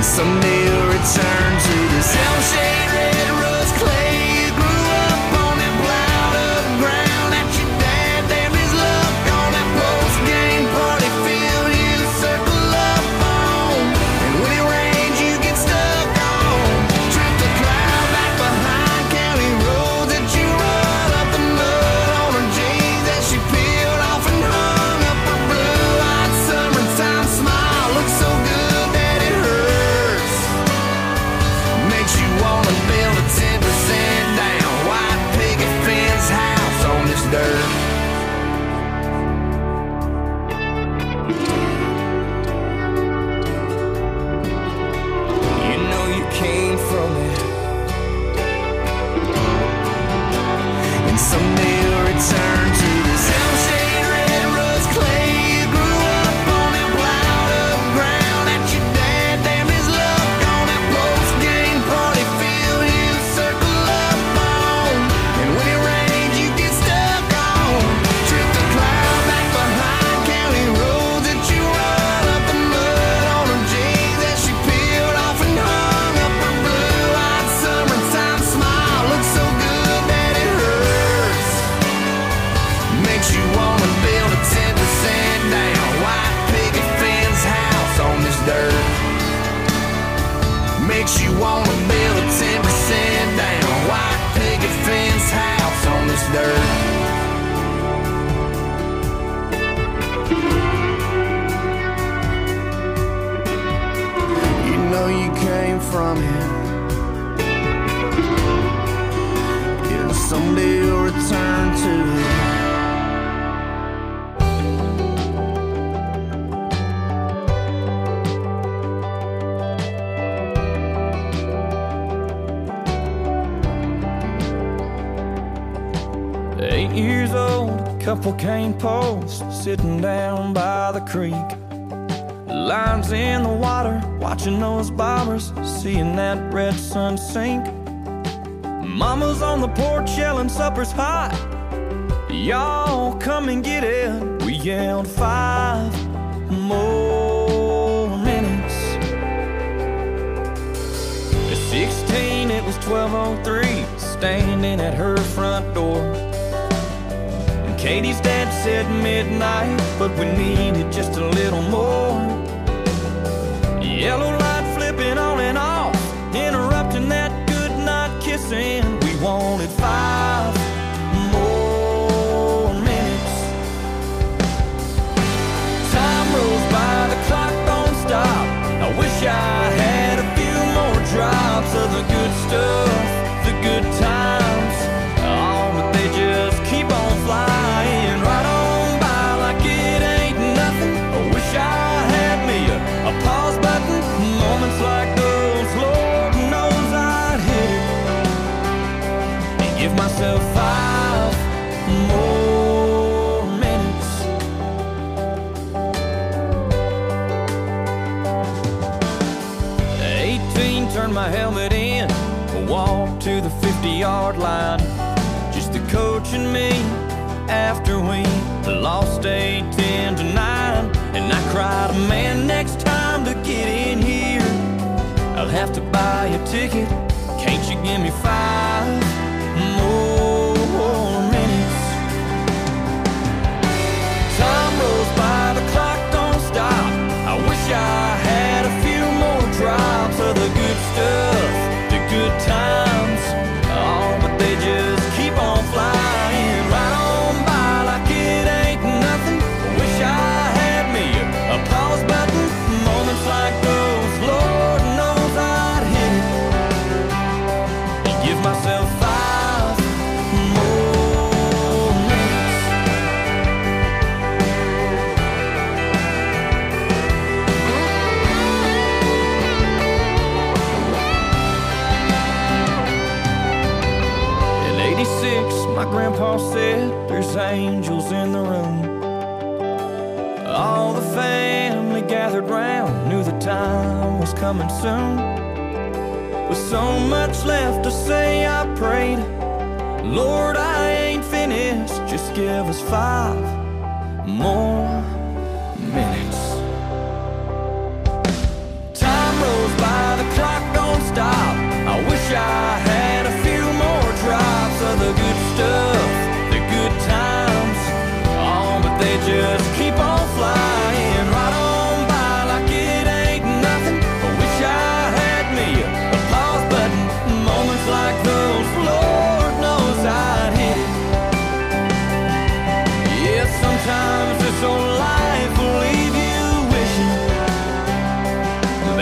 Someday you'll return to the cell-shade red rust clay. You grew up on that plowed up ground that your dad damned his luck on that post-game party field you circle up on. And when it rains you get stuck on. Trip the cloud back behind county roads that you run up the mud on her jeans that she peeled off and hung up her blue-eyed summertime smile. Looks so good that it hurts. Makes you wanna build a 10% down white picket fence house on this dirt. You know you came from it, and someday you'll return to the cell-shade red rust clay. You grew up on that plowed up ground that your dad damned his luck on that post-game party field you circle up on. And when it rains you get stuck on. Trip the cloud back behind county roads that you run up the mud on her jeans that she peeled off and hung up her blue-eyed summertime smile. Looks so good that it hurts. Makes you wanna build a 10% down white picket fence house on this dirt. Makes you wanna build a 10% down white picket fence house on this dirt. You know you came from it, yeah, someday you'll return to it. 8 years old, couple cane posts sitting down by the creek. Lines in the water, watching those bobbers, seeing that red sun sink. Mama's on the porch yelling supper's hot. Y'all come and get it. We yelled 5 more minutes. At 16 it was 12:03, standing at her front door. Katie's dad said midnight, but we needed just a little more. Yellow light flipping on and off, interrupting that good night kissing. We wanted 5 more minutes. Time rolls by, the clock don't stop. I wish I had a few more drops of the good stuff, the good times. Oh, but they just keep on flying right on by like it ain't nothing. I wish I had me a pause button. Moments like those, Lord knows I'd hit it and give myself 5 more minutes. 18, turned my helmet in, walked to the 50-yard line. Just the coach and me after we lost 8-10-9. And I cried, man, next time to get in here I'll have to buy a ticket. Can't you give me 5 more minutes? Time rolls by, the clock don't stop. I wish I had a few more drops of the good stuff, the good times. Oh, but they just keep on flying right on by like it ain't nothing. Wish I had me a pause button. Moments like those, Lord knows I'd hit it and give myself 5 more minutes. In '86, my grandpa said there's angels in the room. All the family gathered round, knew the time was coming soon. With so much left to say, I prayed, Lord, I ain't finished, just give us 5 more minutes. Time rolls by,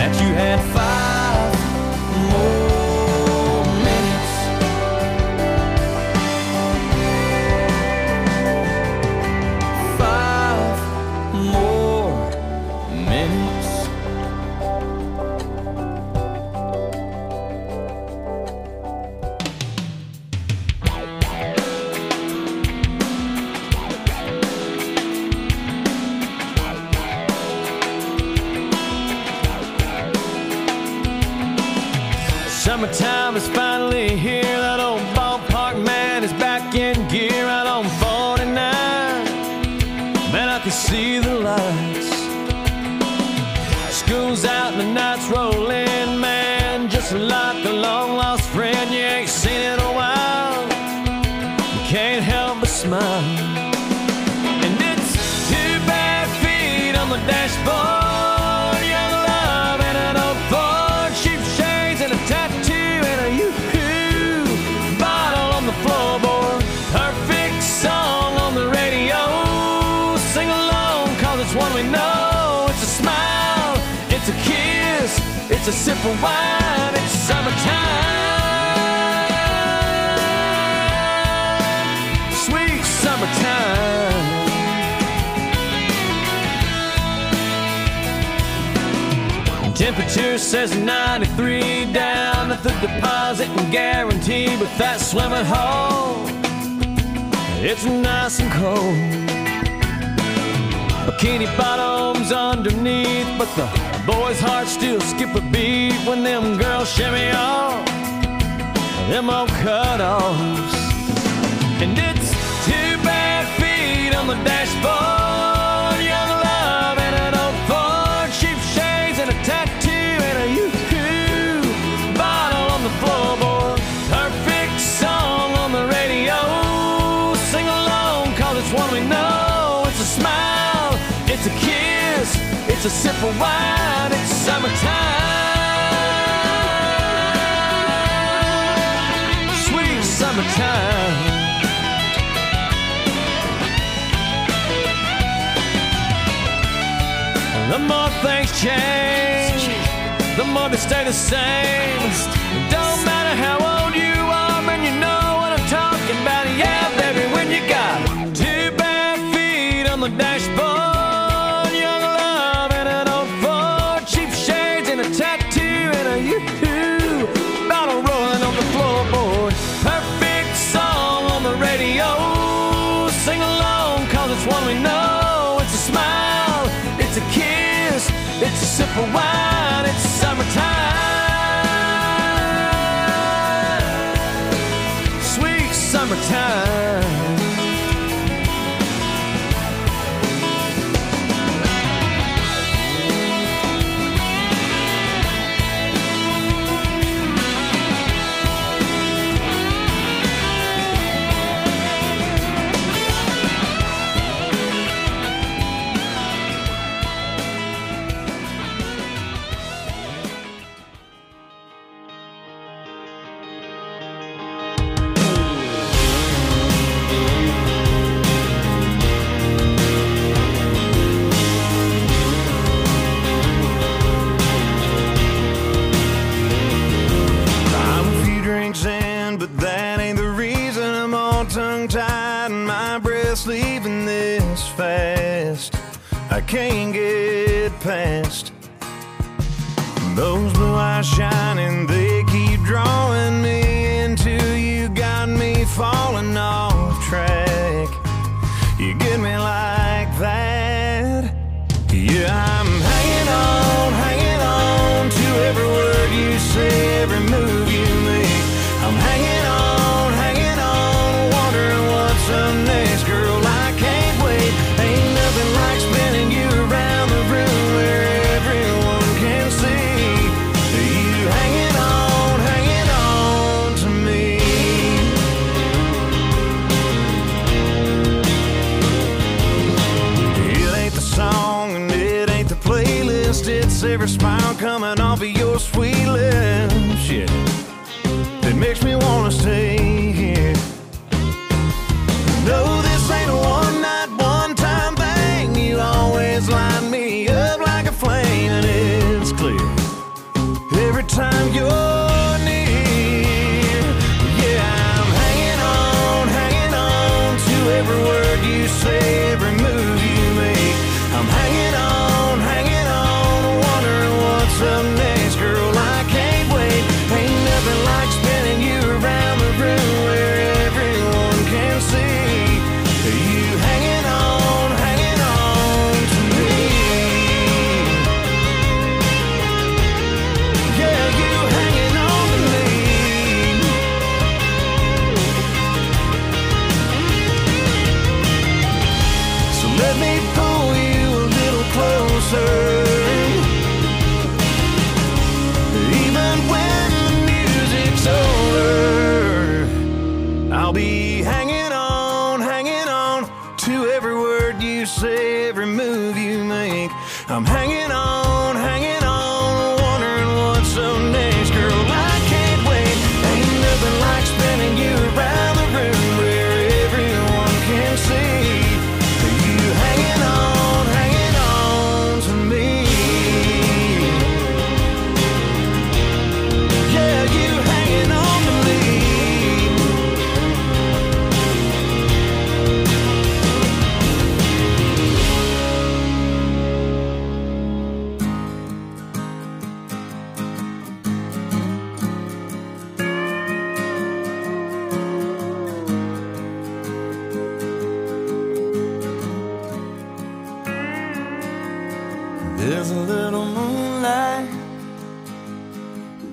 that you had 5 more minutes. 5 more minutes. Summertime is finally here. That old ballpark man is back in gear out on 49. Man, I can see the lights. School's out and the night's rolling, man. Just like a long-lost friend you ain't seen in a while. You can't help but smile. And it's 2 bare feet on the dashboard, young love and an old Ford, sheepshades and a tattoo and a yoo-hoo bottle on the floorboard. Perfect song on the radio. Sing along, cause it's one we know. It's a smile, it's a kiss, it's a sip of wine. It's summertime, sweet summertime. Temperature says 93 down at the deposit and guarantee, but that swimming hole, it's nice and cold. Bikini bottoms underneath, but the boys' hearts still skip a beat when them girls shimmy off them old cut-offs. And it's 2 bare feet on the dashboard, young love and an old Ford, sheepshades and a tattoo and a yoo-hoo bottle on the floorboard. Perfect song on the radio. Sing along, cause it's one we know. It's a smile, it's a kiss, it's a sip of wine. It's summertime, sweet summertime. The more things change, the more they stay the same. It don't matter how old you are, man, you know what I'm talking about. Yeah, baby, when you got 2 bare feet on the dashboard, young love and an old Ford, sheepshades and a tattoo and a yoo-hoo bottle rolling on the floorboard. Perfect song on the radio. Sing along, cause it's one we know. It's a smile, it's a kiss, it's a sip of wine. It's summertime, sweet summertime. But that ain't the reason I'm all tongue-tied and my breath's leaving this fast. I can't get past those blue eyes shining, they keep drawing me into you. Got me falling off track. You get me like that. Yeah, I'm hanging on to every word you say, every move you make. I'm hanging on, wondering what's up next. Girl, I can't wait. Ain't nothing like spinning you around the room where everyone can see you hanging on to me. It ain't the song and it ain't the playlist. It's every smile coming off of your sweet lips. Yeah, it makes me wanna stay here. No, this ain't a one-night, one-time thing. You always light me up like a flame, and it's clear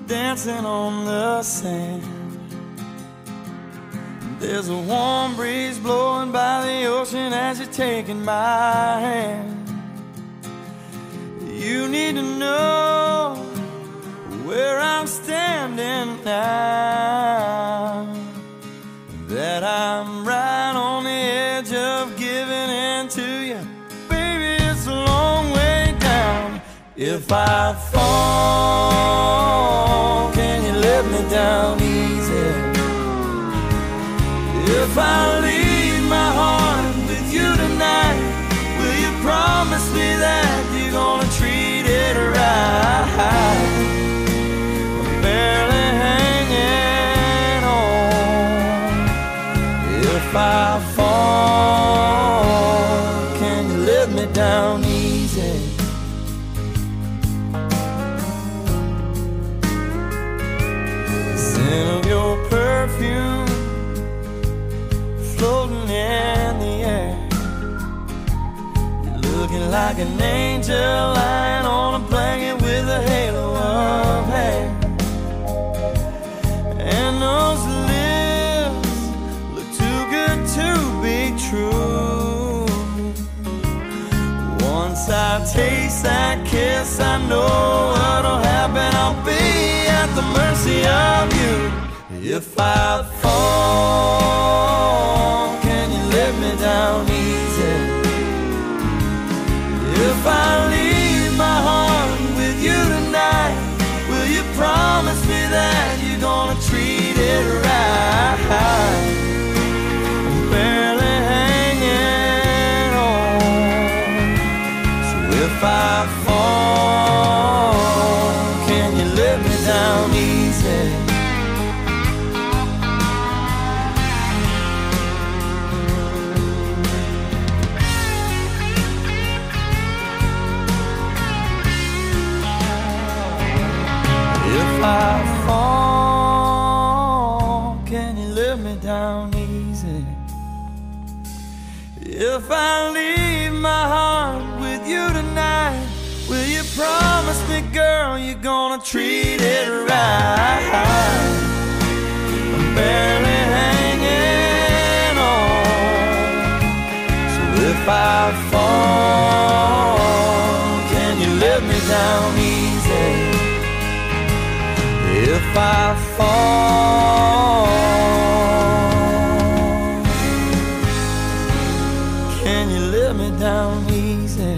dancing on the sand. There's a warm breeze blowing by the ocean as you're taking my hand. You need to know where I'm standing now, that I'm right on the edge of giving in to you. Baby, it's a long way down. If I fall, can you let me down easy? If I leave my heart with you tonight, will you promise me that you're gonna treat it right? I'm barely hanging on. If I fall, can you let me down easy? The scent of your perfume floating in the air, you're looking like an angel lying on a blanket with a halo of hair. And those lips look too good to be true. Once I taste that kiss, I know what'll happen. I'll be at the mercy of you. If I fall, can you let me down easy? If I leave my heart with you tonight, will you promise me that you're gonna treat it right? I'm barely hanging on. So if I fall, can you let me down easy? If I fall, can you let me down easy? If I leave my heart with you tonight, will you promise me, girl, you're gonna treat it right? I'm barely hanging on. So if I fall, can you let me down easy? If I fall, can you let me down easy?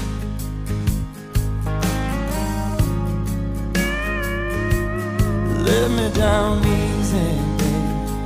Let me down easy, baby.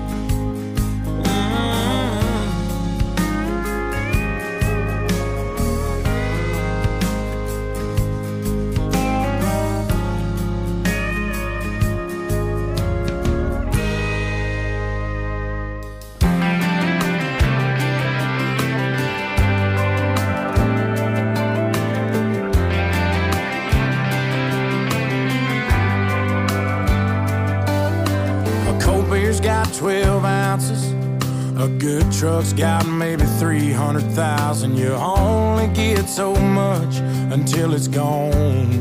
A cold beer's got 12 ounces. A good truck's got maybe 300,000. You only get so much until it's gone.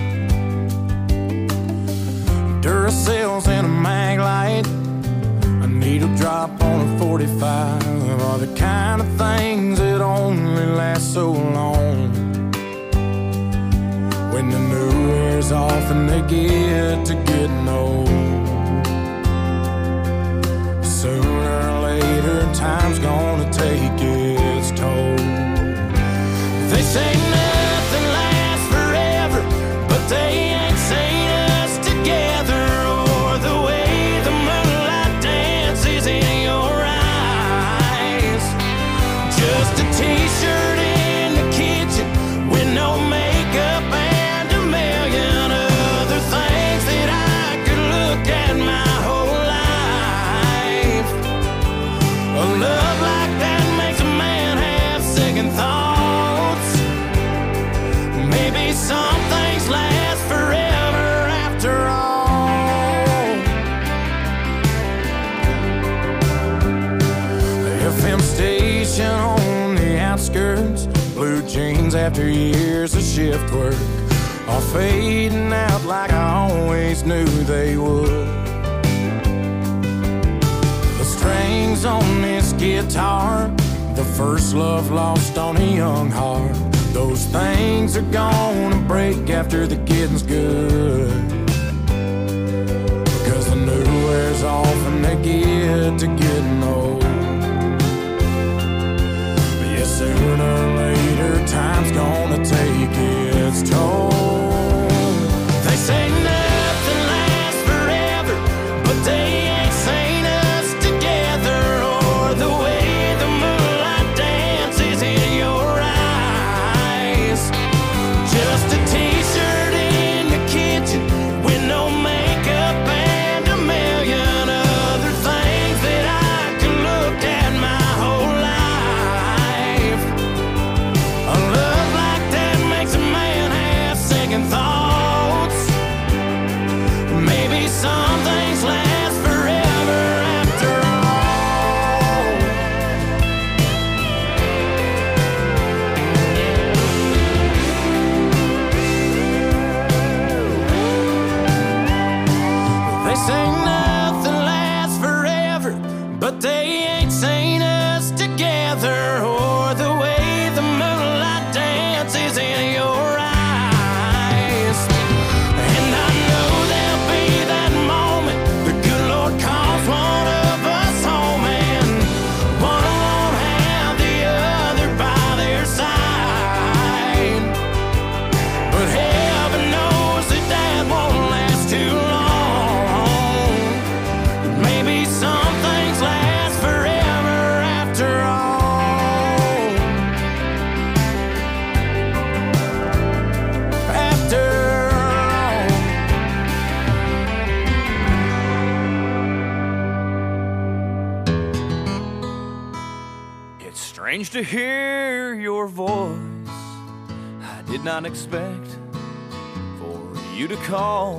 Duracells and a mag light, a needle drop on a 45 are the kind of things that only last so long. When the new wears off and they get to getting old, sooner or later time's gonna take its toll. They say nothing lasts forever, but they ain't seen us together, or the way the moonlight dances in your eyes. Just a t-shirt in the kitchen with no makeup and a million other things that I could look at my whole life. A love like that makes a man have second thoughts. Maybe some things last forever after all. The FM station on the outskirts, blue jeans after years of shift work, are fading out like I always always knew they would. The strings on this guitar, the first love lost on a young heart. Those things are gonna break after the getting's good. Because the new wears off and they get to getting old. But yeah, sooner or later, time's gonna take its toll. They say nothing lasts forever, but they ain't seen us together, or the way the moonlight dances in your eyes. Just a t-shirt in the kitchen with no makeup and a million other things that I could look at my whole life. A love like that makes a man have second thoughts. Maybe some things last forever after all. They say nothing lasts forever, but they ain't seen us together, or the way the moonlight dances in your eyes. And I know there'll be that moment the good Lord calls one of us home, and one won't have the other by their side. But heaven knows that won't last too long. Maybe some things last forever after all. After all. It's strange to hear your voice. I did not expect for you to call.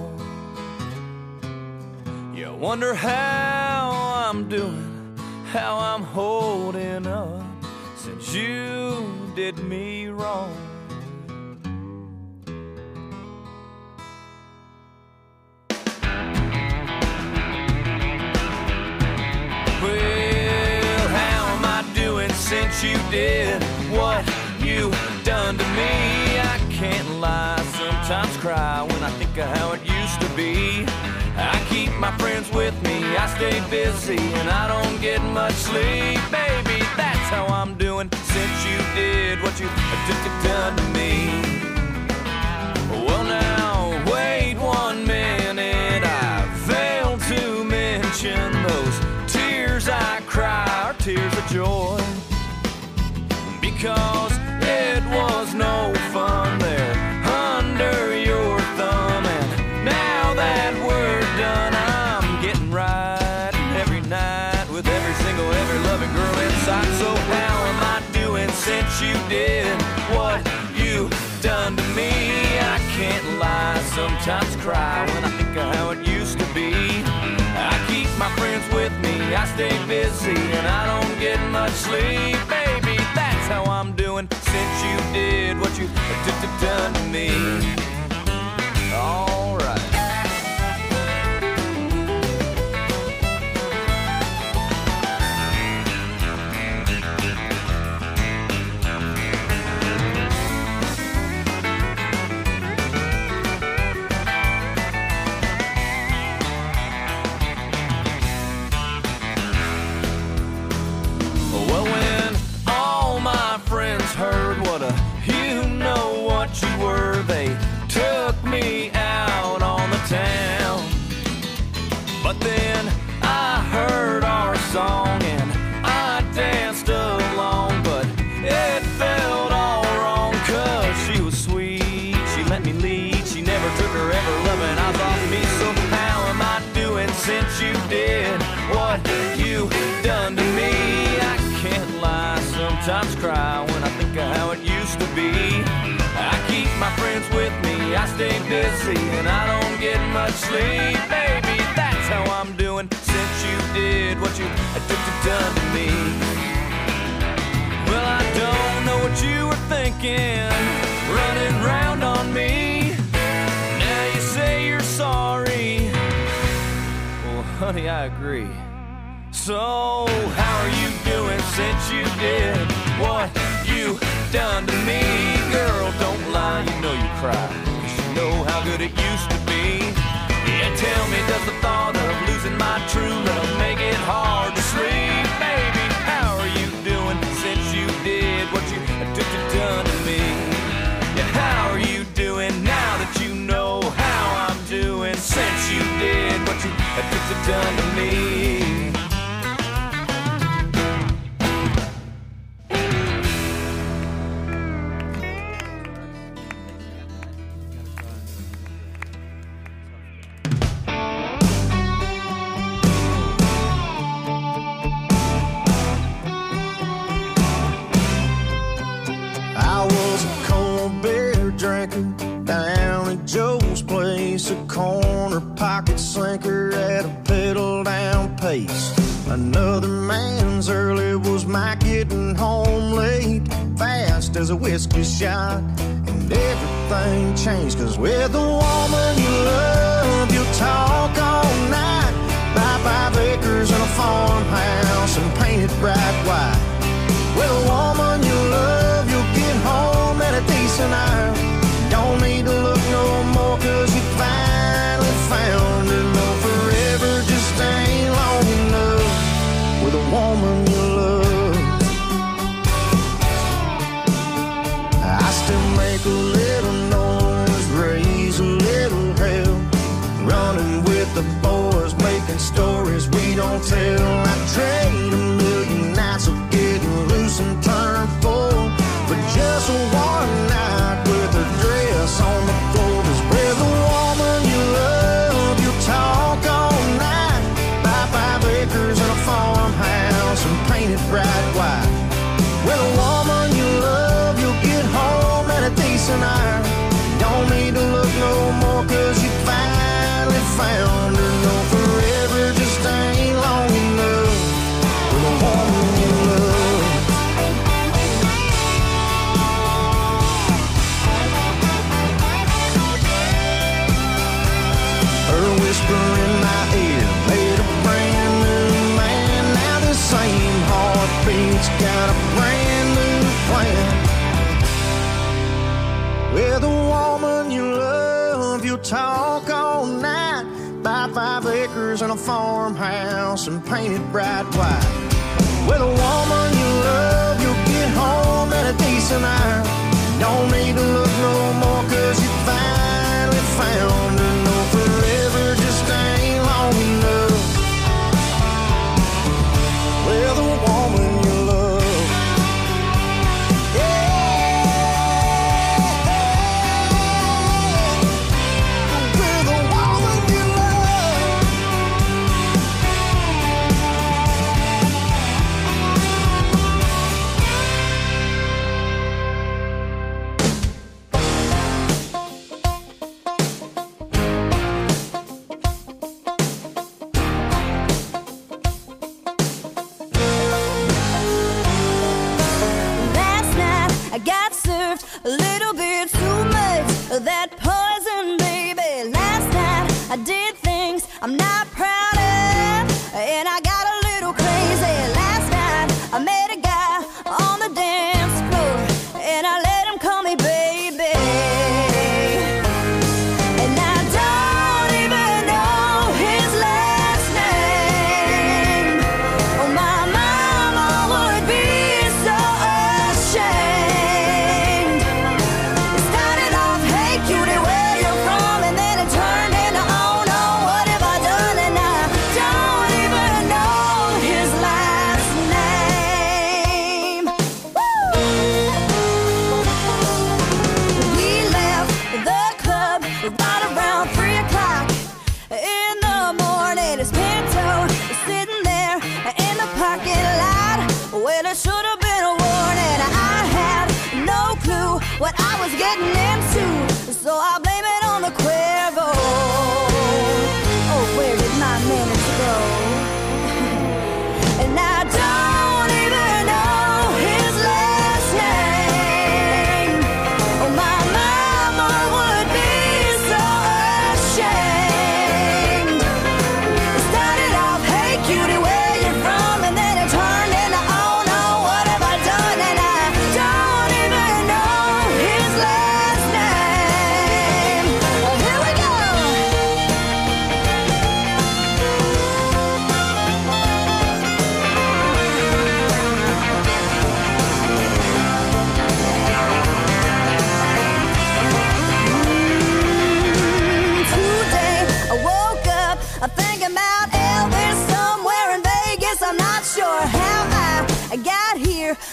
You wonder how I'm doing, how I'm holding up since you did me wrong. Well, how am I doing since you did what you done to me? I can't lie, sometimes cry when I think of how it used to be. I keep my friends with me, I stay busy, and I don't get much sleep. Baby, that's how I'm doing since you did what you done to me. Well now, wait 1 minute, I failed to mention those tears I cry are tears of joy. Because it was no fun there under your thumb, and now that we're done, I'm getting right every night with every single, every loving girl in sight. So how am I doing since you did what you done to me? I can't lie, sometimes cry when I think of how it used to be. I keep my friends with me, I stay busy, and I don't get much sleep. Baby, that's how I'm doing since you did what you done to me. All right. Well, when all my friends heard what a you know what you were, they took me out on the town. But then I heard our song and I danced along, but it felt all wrong, 'cause she was sweet, she let me lead, she never took her ever loving eyes off me. So how am I doing since you did what you done to me? I can't lie, sometimes cry when I think of how it used to be. I keep my friends with me, I stay busy, and I don't get much sleep. Baby, that's how I'm doing since you did what you done to me. Well, I don't know what you were thinking, running round on me. Now you say you're sorry, honey, I agree. So, how are you doing since you did what you done to me? Girl, don't lie, you know you cry, 'cause you know how good it used to be. Yeah, tell me, does the thought of losing my true love make it hard to sleep? Baby, how are you doing since you did what you done to me? Yeah, how are you doing now that you know how I'm doing since you did what you done to me? I was a cold beer drinker down at Joe's place, a corner pocket sinker at a pedal down pace. Another man's early was my getting home late, fast as a whiskey shot, and everything changed, 'cause with the woman you love, you'll talk all night, buy 5 acres and a farmhouse and paint it bright white. With a woman you love, you'll get home at a decent hour. Don't need to look no more, 'cause you finally found her. No, forever just ain't long enough with a woman you love. I still make a little noise, raise a little hell, running with the boys, making stories we don't tell. I trade a million nights of getting loose and turn full for just one night with a dress on the floor. 'Cause with a woman you love, you talk all night, buy 5 acres and a farmhouse and paint it bright white. With a woman you love, you'll get home at a decent hour. Don't need to look no more, 'cause you finally found her. No, forever just ain't long enough with a woman you love. Her whisper in my ear made a brand new man. Now the same heartbeat's got a brand new plan. With a woman you love, you'll talk all night, buy 5 acres and a farmhouse and paint it bright white. With a woman you love, you'll get home at a decent hour. Don't need to look no more, 'cause you finally found her. No, forever just ain't long enough with a woman you love. With a woman you love. Last night I got served a little bit too much of that poison, baby. Last night I did things I'm not proud of, and I got a little crazy. Last night I met a guy on the dance floor, and I let him call me baby. And I don't even know his last name. Oh, my mama would be so ashamed. It started off, hey cutie, where you from? And then it turned into, oh no, what have I done? And I don't even know his last name. Woo! We left the club right around 3 o'clock in the morning. His Pinto was sitting there in the parking lot. Well, it should have been a warning. I had no clue what I was getting into, so I blame it on the Cuervo. Oh, where did my minutes go? And I don't even know his last name. Oh, my mama would be so ashamed. It started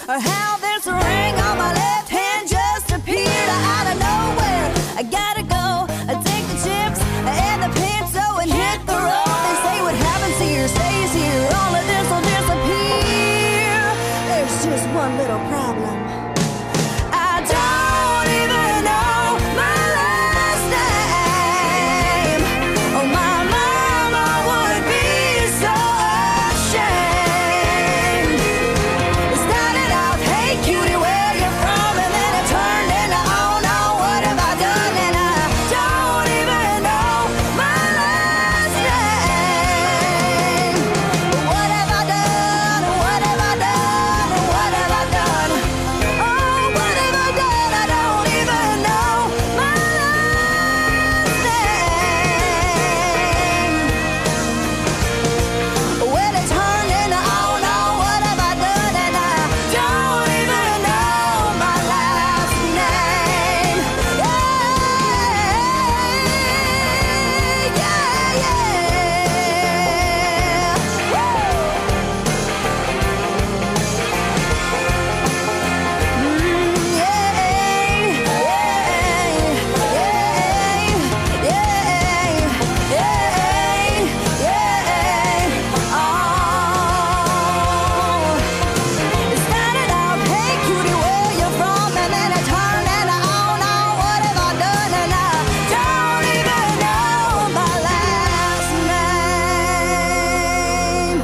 or how this ring on my left hand just appeared out of nowhere. I gotta go, take the chips and the pencil and hit the road. They say what happens here stays here, all of this will disappear. There's just one little problem. I don't even know my last name. Oh, my mama would be so ashamed. It started out, hey cutie, where you from? And then it turned into, oh no, what have I done? And I don't even know my last name. What have I done? What have I done? What have I done? Oh, what have I done? I don't even know my last name. Well, it turned into, oh no, what have I done? And I don't even know my last name. It started out, hey cutie, where you from? And then it turned into, oh no, what have I done? And I don't even know my last name.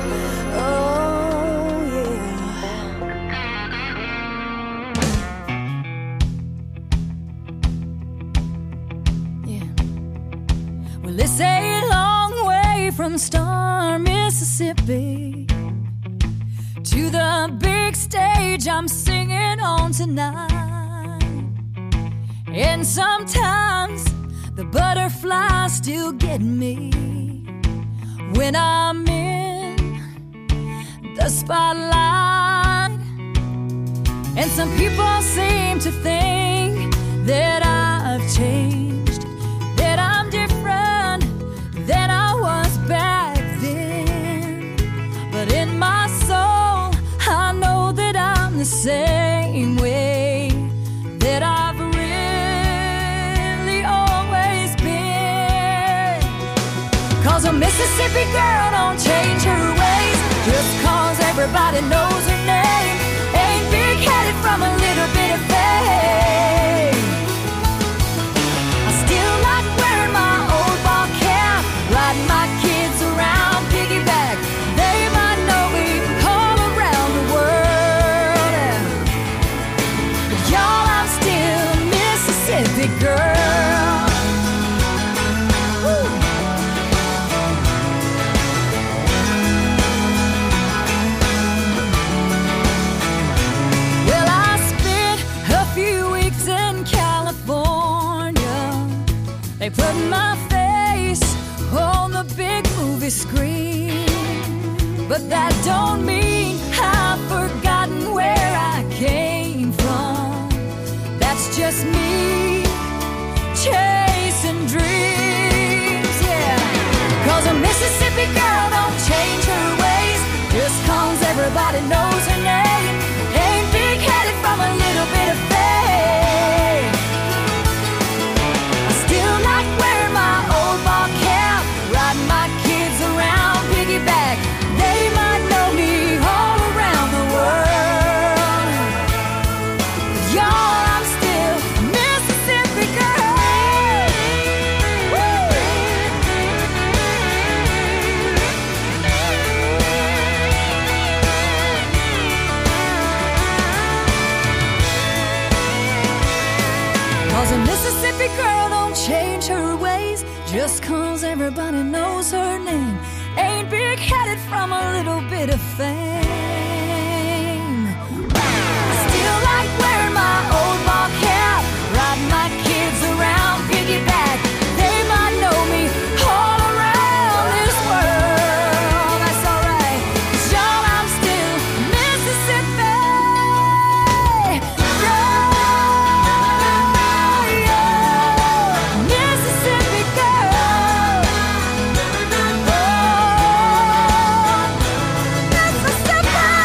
Oh yeah. Well, it's a long way from Star, Mississippi to the big stage I'm singing on tonight. And sometimes the butterflies still get me when I'm in the spotlight. And some people seem to think that I've changed, that I'm different than I was back then. But in my soul, I know that I'm the same way that I've really always been. 'Cause a Mississippi girl don't change her ways just 'cause everybody knows her name. Ain't big-headed from a little bit of fame. I still like wearing my old ball cap, riding my kids around piggyback. They might know me all around the world. But y'all, I'm still a Mississippi girl. Woo. Well, I spent a few weeks in California. They put my face on the big movie screen. But that don't mean I've forgotten where I came from. That's just me chasing dreams, yeah. 'Cause a Mississippi girl don't change her ways just 'cause everybody knows her name. Ain't big-headed from a little bit of fame. I still like wearing my old ball cap, riding my kids around piggyback. They might know me all around the world. But y'all, I'm still a Mississippi girl. Woo! 'Cause a Mississippi girl don't change her ways just 'cause everybody knows her name. Ain't big-headed from a little bit of fame. I still like wearing my old ball cap, riding my kids around piggyback. They might know me all around this world. That's alright, 'cause y'all, I'm still Mississippi girl. Mississippi girl. Oh, Mississippi.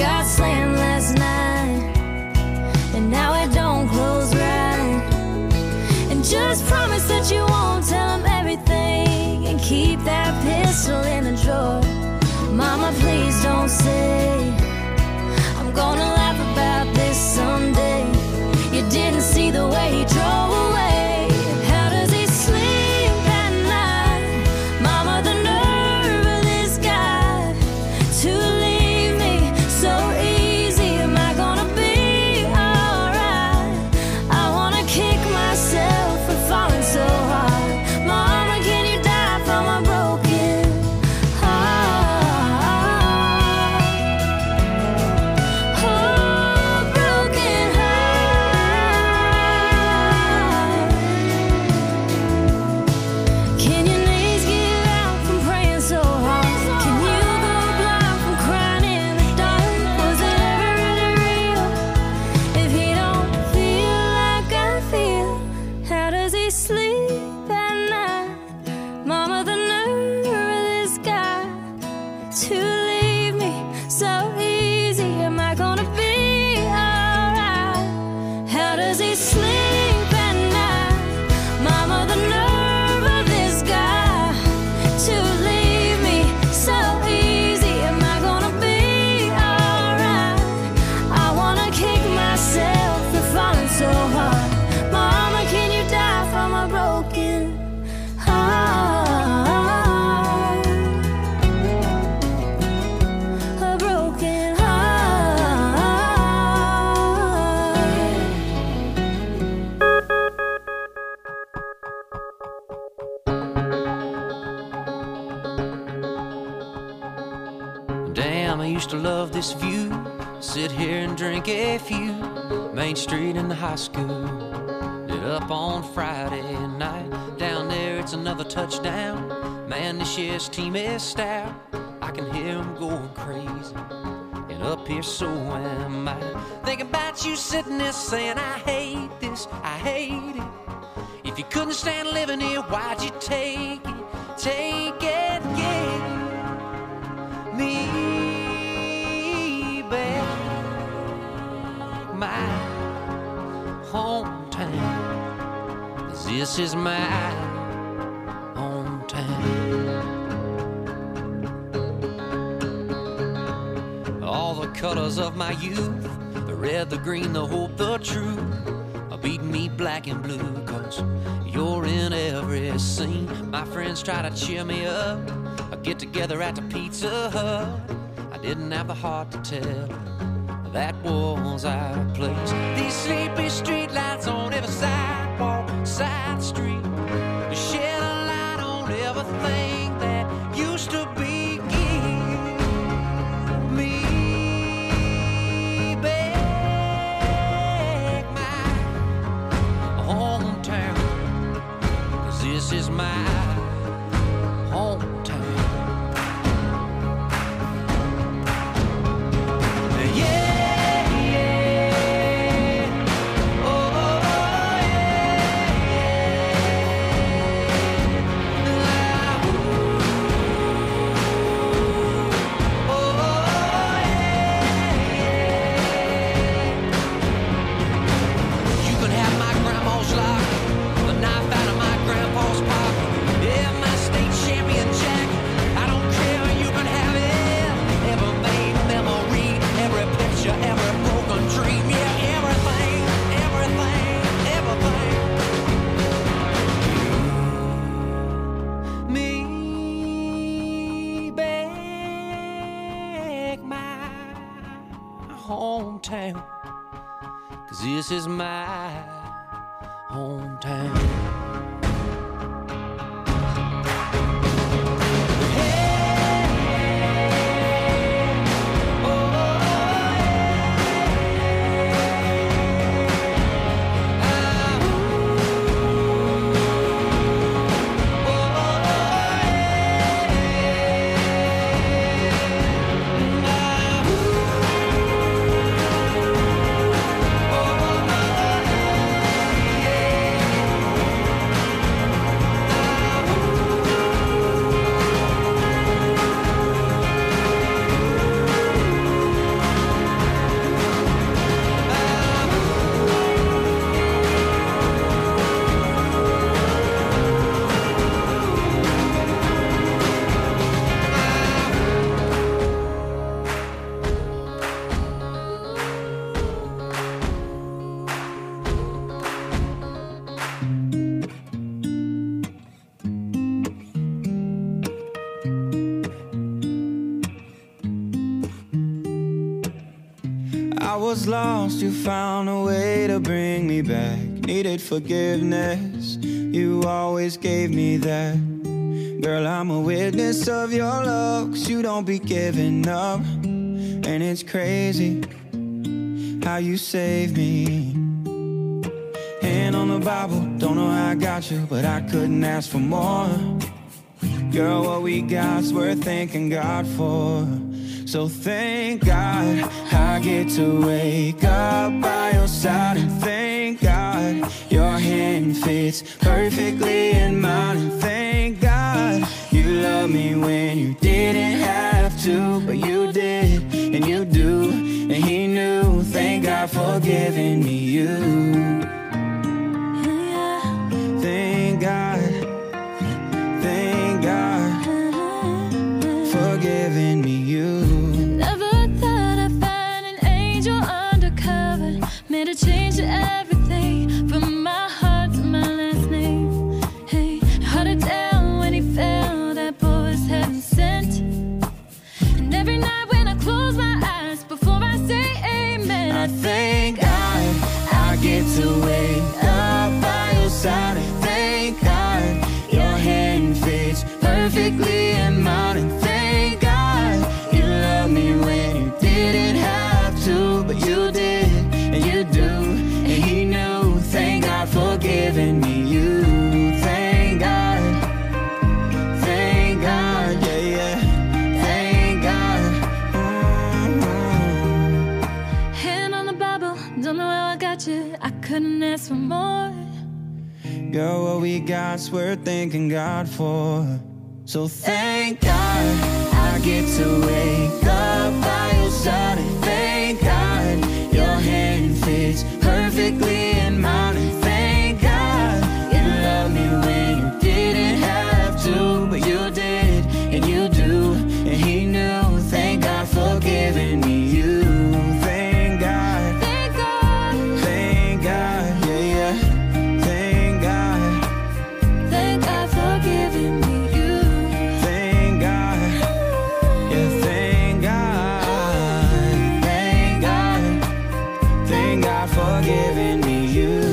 got slammed last night, and now it don't close right. And just promise that you won't tell him everything, and keep that pistol in the drawer. Mama, please don't say I'm gonna laugh about this someday. You didn't see the way he drove away. How does he sleep at night? Mama, the nerve of this guy to leave me so easy. Am I gonna be alright? I wanna kick myself for falling so hard. Mama, can you die from a broken heart? Oh, broken heart. Can your knees give out from praying so hard? Can you go blind from crying in the dark? Was it ever really real if he don't feel like I feel? How does he sleep at night? Mama, the nerve of this guy to leave me so easy. Am I gonna be alright? How does he sleep at night? Mama, the nerve of this guy to leave me so easy. Am I gonna be alright? I wanna kick myself for falling so hard. Mama, can you die from a broken heart? A broken heart. Damn, I used to love this view. Sit here and drink a few. Main Street in the high school. Get up on Friday night. Down there, it's another touchdown. Man, this year's team is stout. I can hear them going crazy. And up here, so am I. Thinking about you sitting there saying, I hate this, I hate it. If you couldn't stand living here, why'd you take it? Take it, yeah. Me back, my hometown, 'cause this is my hometown. All the colors of my youth, the red, the green, the hope, the truth, are beating me black and blue, 'cause you're in every scene. My friends try to cheer me up, I get together at the Pizza Hut. I didn't have the heart to tell that was our place. These sleepy streetlights on every sidewalk, side street, they shed a light on everything that used to be. Give me back my hometown, 'cause this is my hometown. Hometown, 'cause this is my hometown. I was lost, you found a way to bring me back. Needed forgiveness, you always gave me that. Girl, I'm a witness of your love, 'cause you don't be giving up. And it's crazy how you saved me. Hand on the Bible, don't know how I got you, but I couldn't ask for more. Girl, what we got's worth thanking God for. So thank God I get to wake up by your side. And thank God your hand fits perfectly in mine. And thank God you love me when you didn't have to, but you did, and you do, and he knew. Thank God for giving me you. Thank God, thank God for giving me you. Never thought I'd find an angel undercover. Made a change to everything, from my heart to my last name. Hey, held it down when he fell, that boy was heaven sent. And every night when I close my eyes, before I say amen, I thank God I get to wake up by your side. And thank God your hand fits perfectly in mine. And thank God you love me when you didn't have to, but you did, and you do, and he knew. Thank God for giving me you. Thank God, yeah, yeah. Thank God. hand on the Bible, don't know how I got you, I couldn't ask for more. Girl, what we got's worth thanking God for. So thank God I get to wake up by your side. And thank God your hand fits perfectly in mine. And thank God you love me when you didn't have to, but you did, and you do, and he knew. Thank God for giving me you. Thank God, Thank God, thank God, yeah, yeah. Thank God, thank God for giving me you. thank God, yeah, thank God, thank God, thank God for giving me you.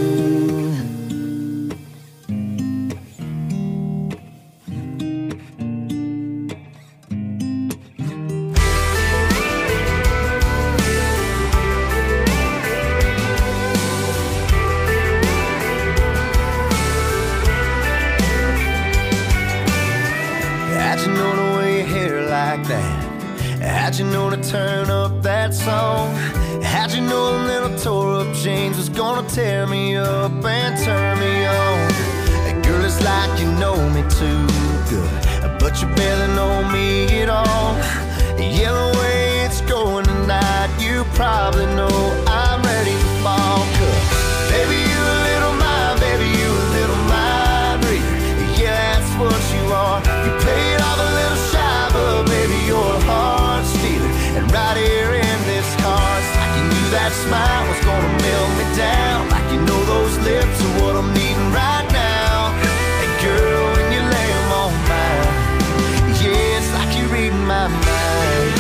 How'd you know to wear your hair like that? How'd you know to turn up that song? How'd you know a little tore up jeans was gonna tear me up and turn me on? Girl, it's like you know me too good, but you barely know me at all. Yeah, the way it's going tonight, you probably know I'm ready to fall. 'Cause baby, you a little mind, baby, you a little mind reader. Yeah, that's what you are. You play it off a little shy, but baby, you're a heart stealer. And right here in this car, it's like you knew that smile was gonna melt me down. Like you know those lips are what I'm needing right now. And girl, when you lay them on mine, yeah, it's like you're reading my mind.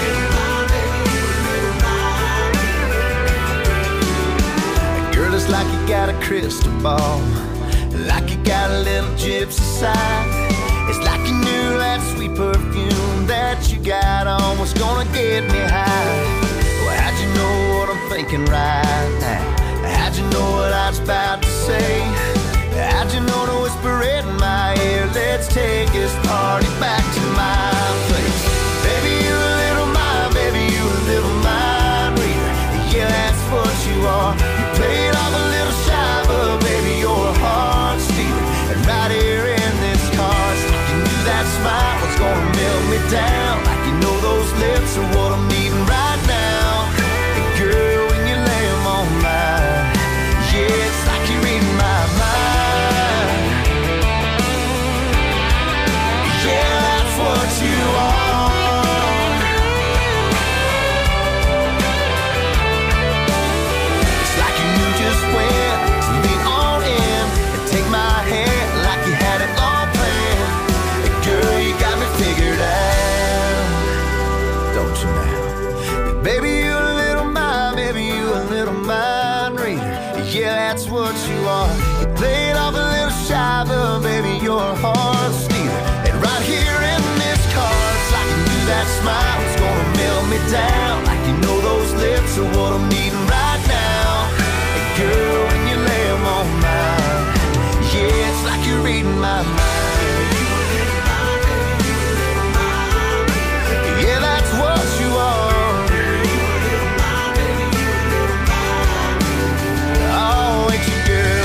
Girl, it's like you got a crystal ball, like you got a little gypsy side. It's like you knew that sweet perfume that you got on was gonna get me high. Well, how'd you know what I'm thinking right now? How'd you know what I was about to say? How'd you know to whisper it in my ear? Let's take this party back to my place. Baby, you a little mind, baby, you a little mind reader. Yeah, that's what you are. You play it off a little shy, but baby, you're a heart stealer. And right here in this car, it's like you knew that smile was gonna melt me down. Like you know those lips are what I'm needing right now. And girl, when you lay 'em Yeah, that's what you are. You played off a little shy, but baby, you're a hard stealer. And right here in this car, it's like you knew that smile was gonna melt me down. Like you know those lips are what I'm needing right now. And girl, when you lay them on mine, yeah, it's like you're reading my mind. Yeah, that's what you are. Oh, ain't you, girl?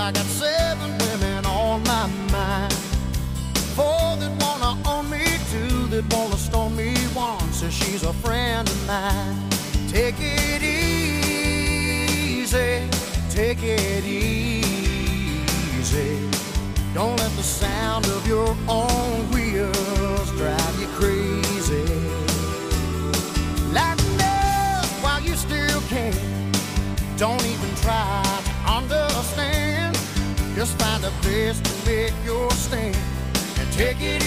I got 7 women on my mind. 4 that wanna own me, 2 that wanna stone me, 1 says she's a friend of mine. Take it easy, take it easy. Don't let the sound of your own wheels drive you crazy. Lighten up while you still can. Don't even try to understand. Just find a place to make your stand and take it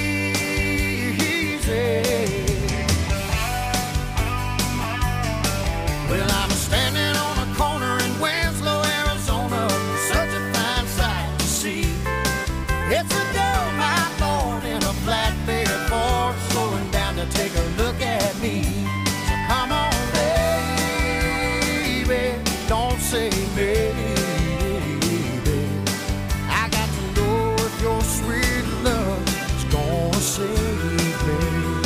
easy. Well, I'm standing on a corner in Winslow, Arizona. Such a fine sight to see. It's a girl, my Lord, in a flatbed Ford, slowing down to take a look at me. So come on, baby, don't say maybe. I got to know if your sweet love is gonna save me.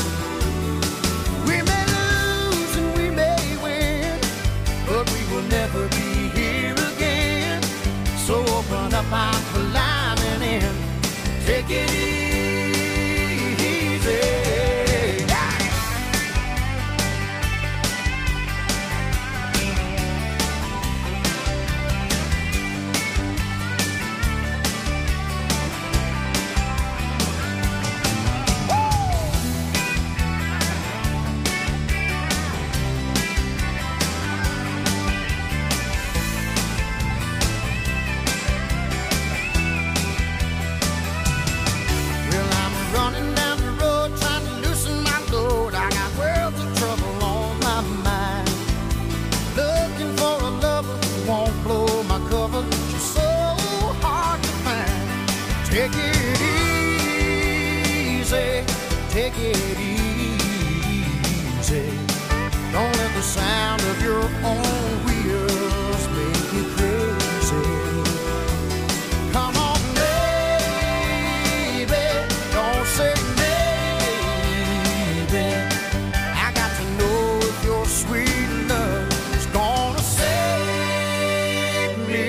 We may lose and we may win, but we will never be here again. So open up our climbing in. Take it easy. Take it easy, take it easy. Don't let the sound of your own wheels make you crazy. Come on, baby, don't say maybe. I got to know if your sweet love is gonna save me.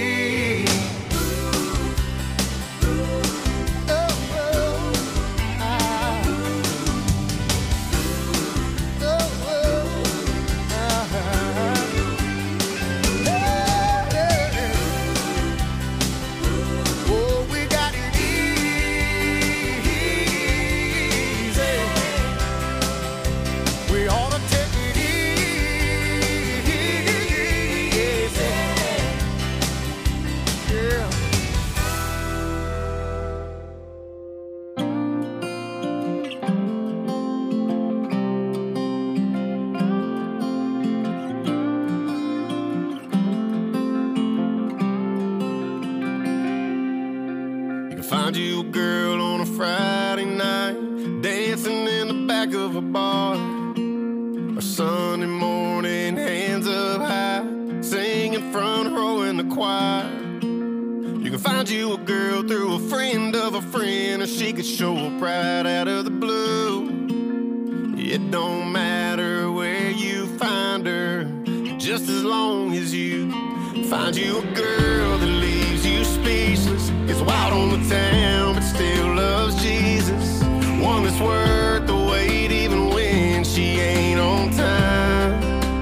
Find you a girl on a Friday night, dancing in the back of a bar. Or Sunday morning, hands up high, singing front row in the choir. You can find you a girl through a friend of a friend, or she could show up right out of the blue. It don't matter where you find her, just as long as you find you a girl that leaves you speechless, gets wild on the town but still loves Jesus. One that's worth the wait even when she ain't on time.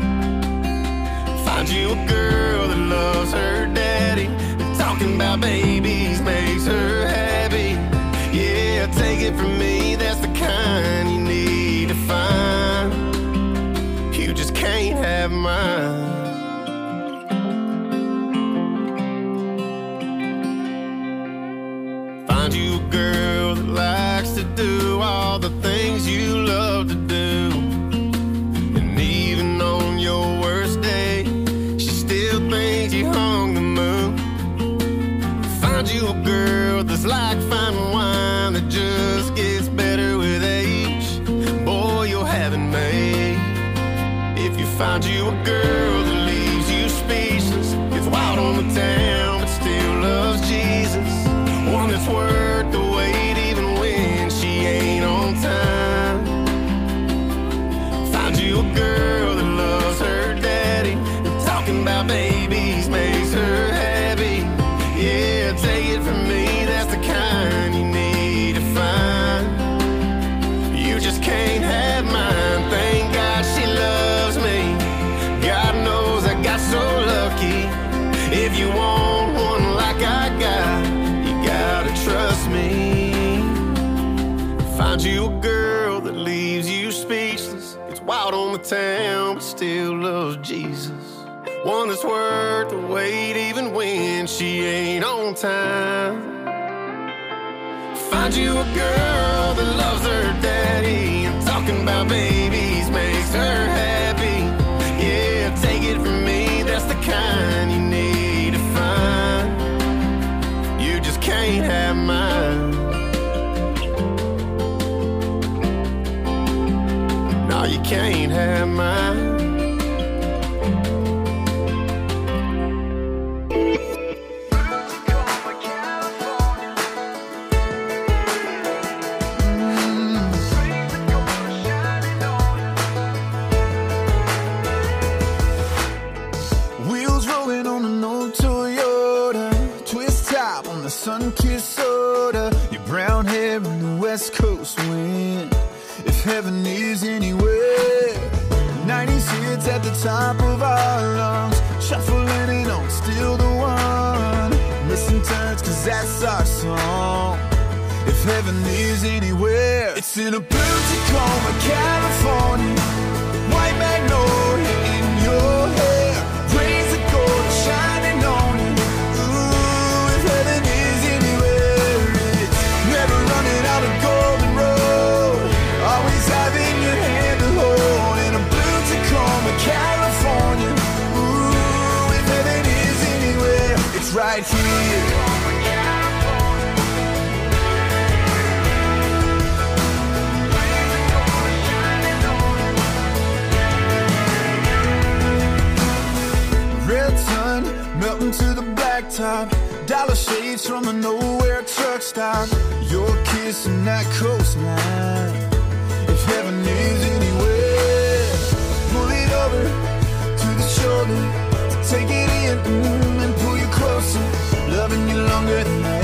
Find you a girl that loves her daddy, and talking about babies makes her happy. Yeah, take it from me, that's the kind you need to find. You just can't have mine. Find you a girl that likes to do all the things you love to do, and even on your worst day, she still thinks you hung the moon. Find you a girl that's like fine wine that just gets better with age. Boy, you'll have it made. If you find you a girl that leaves you speechless, gets wild on the town but still loves Jesus. One that's worth the wait even when she ain't on time. Find you a girl that leaves you speechless. It's wild on the town, but still loves Jesus. One that's worth the wait even when she ain't on time. Find you a girl that loves her daddy, and talking about babies makes her happy. Yeah, take it from me, that's the kind you need to find. You just can't have mine. No, you can't have mine. Sun-kissed soda, your brown hair in the West Coast wind. If heaven is anywhere, 90s hits at the top of our lungs, shuffling it on, still the one. Missing turns, cause that's our song. If heaven is anywhere, it's in a blue Tacoma, California. White magnolia in your hair, rays of gold shining on you. Golden road, always having your hand to hold in a blue Tacoma, California. Ooh, if heaven is anywhere, it's right here. Red sun melting to the blacktop, dollar shades from a nowhere truck stop. Your kiss and that coastline. If heaven is anywhere, pull it over to the shoulder, take it in and pull you closer, loving you longer than I